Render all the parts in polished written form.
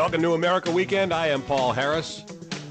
Welcome to America Weekend. I am Paul Harris.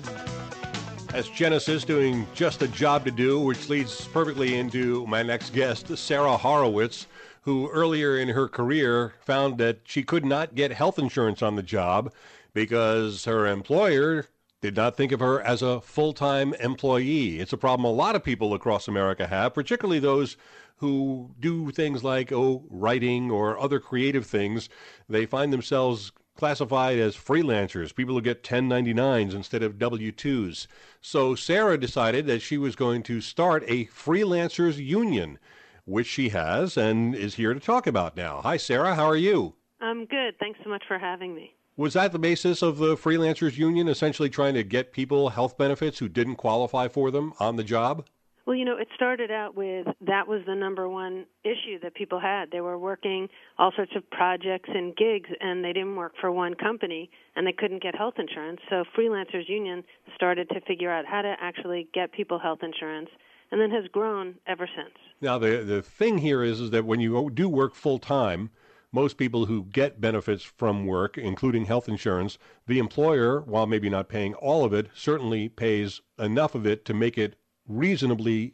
As Genesis doing just a job to do, which leads perfectly into my next guest, Sarah Horowitz, who earlier in her career found that she could not get health insurance on the job because her employer did not think of her as a full-time employee. It's a problem a lot of people across America have, particularly those who do things like writing or other creative things. They find themselves classified as freelancers, people who get 1099s instead of W-2s. So Sarah decided that she was going to start a freelancers union, which she has and is here to talk about now. Hi, Sarah. How are you? I'm good. Thanks so much for having me. Was that the basis of the freelancers union, essentially trying to get people health benefits who didn't qualify for them on the job? Well, it started out with that was the number one issue that people had. They were working all sorts of projects and gigs, and they didn't work for one company, and they couldn't get health insurance. So Freelancers Union started to figure out how to actually get people health insurance, and then has grown ever since. Now, the thing here is that when you do work full-time, most people who get benefits from work, including health insurance, the employer, while maybe not paying all of it, certainly pays enough of it to make it reasonably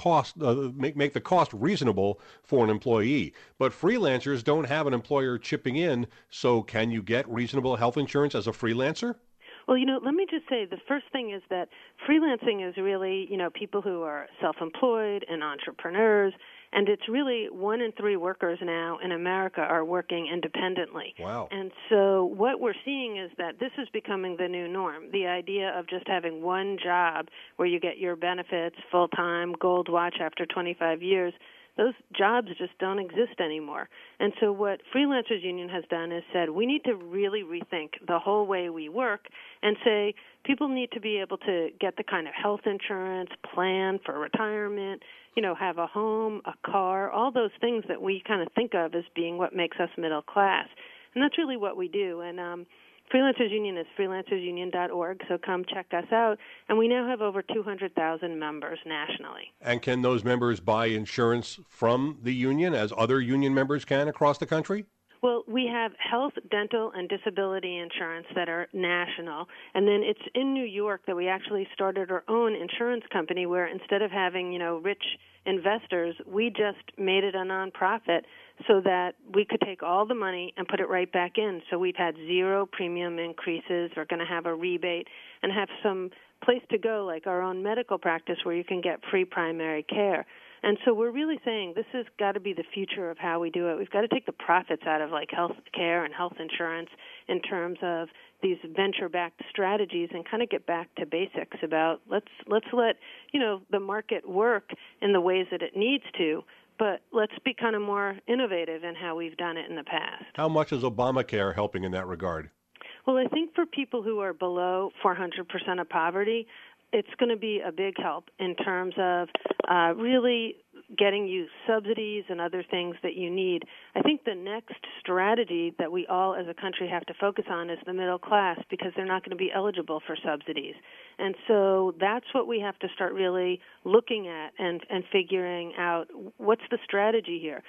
make the cost reasonable for an employee. But freelancers don't have an employer chipping in, so can you get reasonable health insurance as a freelancer? Well, let me just say the first thing is that freelancing is really, people who are self-employed and entrepreneurs, and it's really 1 in 3 workers now in America are working independently. Wow. And so what we're seeing is that this is becoming the new norm, the idea of just having one job where you get your benefits full-time, gold watch after 25 years. Those jobs just don't exist anymore. And so what Freelancers Union has done is said we need to really rethink the whole way we work and say people need to be able to get the kind of health insurance, plan for retirement, have a home, a car, all those things that we kind of think of as being what makes us middle class. And that's really what we do. And Freelancers Union is freelancersunion.org, so come check us out. And we now have over 200,000 members nationally. And can those members buy insurance from the union as other union members can across the country? Well, we have health, dental, and disability insurance that are national. And then it's in New York that we actually started our own insurance company where instead of having, rich investors, we just made it a nonprofit so that we could take all the money and put it right back in. So we've had 0 premium increases. We're going to have a rebate and have some place to go, like our own medical practice where you can get free primary care. And so we're really saying this has got to be the future of how we do it. We've got to take the profits out of like health care and health insurance in terms of these venture-backed strategies and kind of get back to basics about let's let, the market work in the ways that it needs to, but let's be kind of more innovative in how we've done it in the past. How much is Obamacare helping in that regard? Well, I think for people who are below 400% of poverty, it's going to be a big help in terms of really getting you subsidies and other things that you need. I think the next strategy that we all as a country have to focus on is the middle class because they're not going to be eligible for subsidies. And so that's what we have to start really looking at and figuring out what's the strategy here.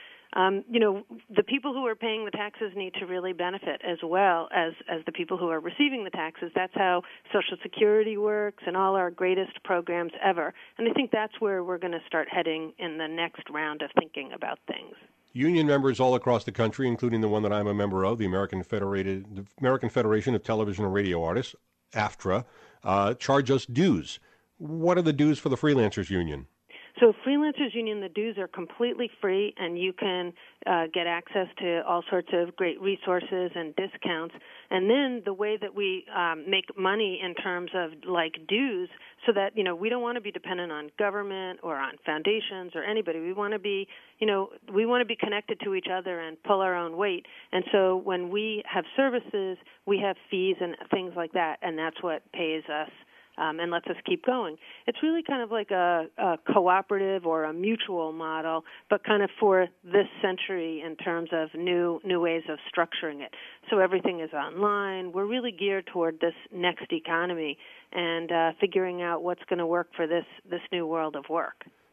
The people who are paying the taxes need to really benefit as well as the people who are receiving the taxes. That's how Social Security works and all our greatest programs ever. And I think that's where we're going to start heading in the next round of thinking about things. Union members all across the country, including the one that I'm a member of, the American Federation of Television and Radio Artists, AFTRA, charge us dues. What are the dues for the Freelancers Union? So Freelancers Union, the dues are completely free, and you can get access to all sorts of great resources and discounts. And then the way that we make money in terms of like dues, so that we don't want to be dependent on government or on foundations or anybody. We want to be connected to each other and pull our own weight. And so when we have services, we have fees and things like that, and that's what pays us. And lets us keep going. It's really kind of like a cooperative or a mutual model, but kind of for this century in terms of new ways of structuring it. So everything is online. We're really geared toward this next economy and figuring out what's going to work for this new world of work.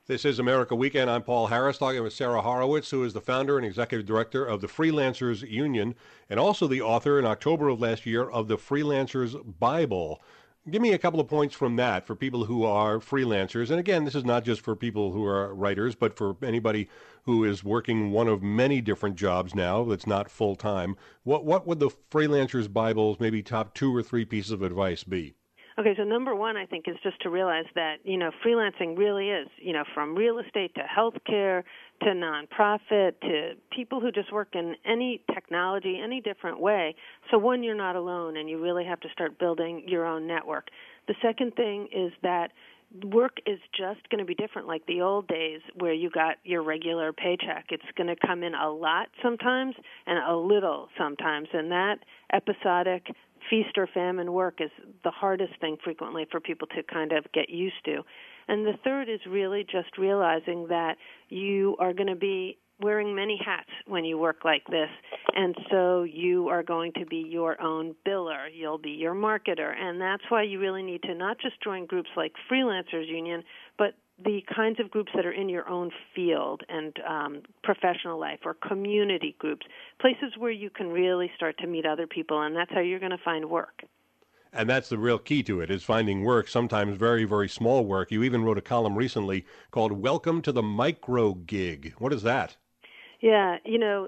This is America Weekend. I'm Paul Harris, talking with Sarah Horowitz, who is the founder and executive director of the Freelancers Union, and also the author in October of last year of the Freelancers Bible. Give me a couple of points from that for people who are freelancers. And again, this is not just for people who are writers, but for anybody who is working one of many different jobs now that's not full-time. What would the Freelancers Bible's maybe top 2 or 3 pieces of advice be? Okay, so number one, I think, is just to realize that, freelancing really is, from real estate to healthcare to nonprofit to people who just work in any technology, any different way. So one, you're not alone, and you really have to start building your own network. The second thing is that work is just going to be different like the old days where you got your regular paycheck. It's going to come in a lot sometimes and a little sometimes, and that episodic feast or famine work is the hardest thing frequently for people to kind of get used to. And the third is really just realizing that you are going to be wearing many hats when you work like this, and so you are going to be your own biller. You'll be your marketer, and that's why you really need to not just join groups like Freelancers Union, but the kinds of groups that are in your own field and professional life, or community groups, places where you can really start to meet other people, and that's how you're going to find work. And that's the real key to it, is finding work, sometimes very, very small work. You even wrote a column recently called Welcome to the Micro Gig. What is that? Yeah,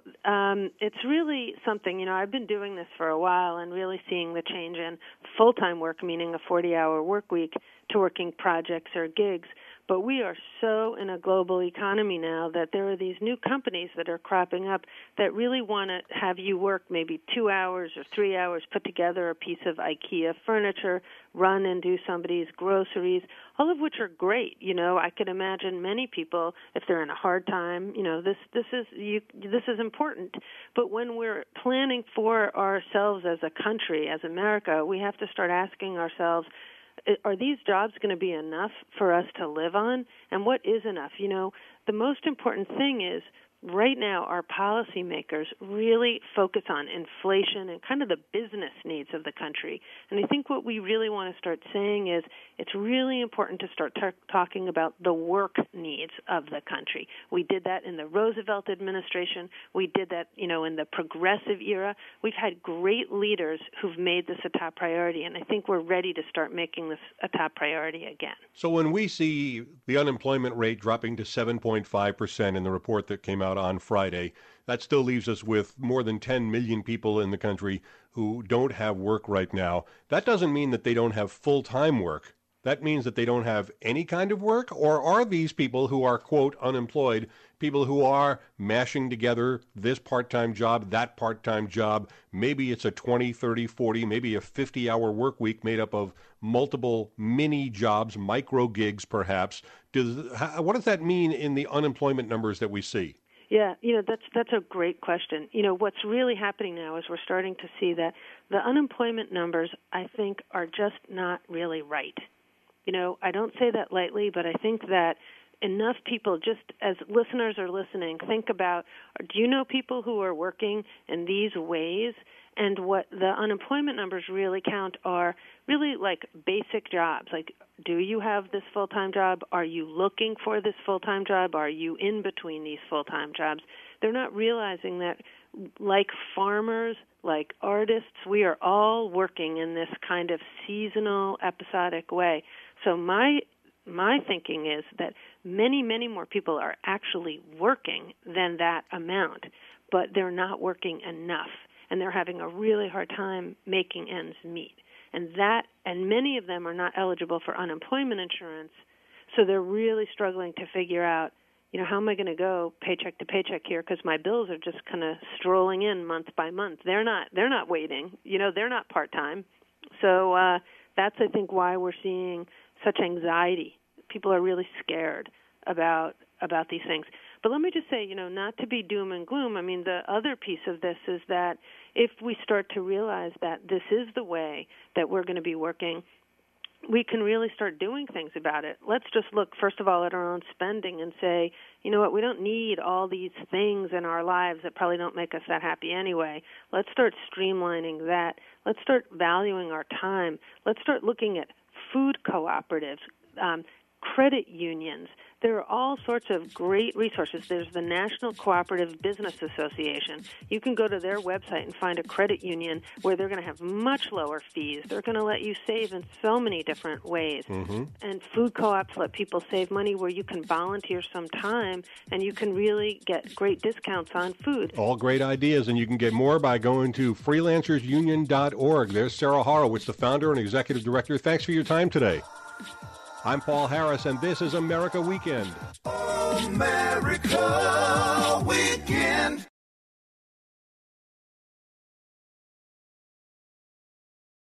it's really something. I've been doing this for a while and really seeing the change in full-time work, meaning a 40-hour work week, to working projects or gigs. But we are so in a global economy now that there are these new companies that are cropping up that really want to have you work maybe 2 hours or 3 hours, put together a piece of IKEA furniture, run and do somebody's groceries, all of which are great. I could imagine many people, if they're in a hard time, this is important. But when we're planning for ourselves as a country, as America, we have to start asking ourselves, are these jobs going to be enough for us to live on? And what is enough? The most important thing is right now our policymakers really focus on inflation and kind of the business needs of the country. And I think what we really want to start saying is it's really important to start talking about the work needs of the country. We did that in the Roosevelt administration. We did that, in the progressive era. We've had great leaders who've made this a top priority, and I think we're ready to start making this a top priority again. So when we see the unemployment rate dropping to 7.5% in the report that came out on Friday, that still leaves us with more than 10 million people in the country who don't have work right now. That doesn't mean that they don't have full-time work. That means that they don't have any kind of work? Or are these people who are, quote, unemployed, people who are mashing together this part-time job, that part-time job? Maybe it's a 20, 30, 40, maybe a 50-hour work week made up of multiple mini jobs, micro gigs perhaps. What does that mean in the unemployment numbers that we see? Yeah, that's a great question. What's really happening now is we're starting to see that the unemployment numbers, I think, are just not really right. I don't say that lightly, but I think that enough people, just as listeners are listening, think about, do you know people who are working in these ways? And what the unemployment numbers really count are really like basic jobs. Like, do you have this full-time job? Are you looking for this full-time job? Are you in between these full-time jobs? They're not realizing that, like farmers, like artists, we are all working in this kind of seasonal, episodic way. So my thinking is that many, many more people are actually working than that amount, but they're not working enough, and they're having a really hard time making ends meet. And many of them are not eligible for unemployment insurance, so they're really struggling to figure out, how am I going to go paycheck to paycheck here, because my bills are just kind of strolling in month by month. They're not waiting. They're not part-time. So that's, I think, why we're seeing such anxiety. People are really scared about these things. But let me just say, not to be doom and gloom. I mean, the other piece of this is that if we start to realize that this is the way that we're going to be working, we can really start doing things about it. Let's just look, first of all, at our own spending and say, you know what, we don't need all these things in our lives that probably don't make us that happy anyway. Let's start streamlining that. Let's start valuing our time. Let's start looking at food cooperatives, credit unions. There are all sorts of great resources. There's the National Cooperative Business Association. You can go to their website and find a credit union where they're going to have much lower fees. They're going to let you save in so many different ways. Mm-hmm. And food co-ops let people save money where you can volunteer some time and you can really get great discounts on food. All great ideas, and you can get more by going to freelancersunion.org. There's Sarah Horowitz, the founder and executive director. Thanks for your time today. I'm Paul Harris, and this is America Weekend. America Weekend.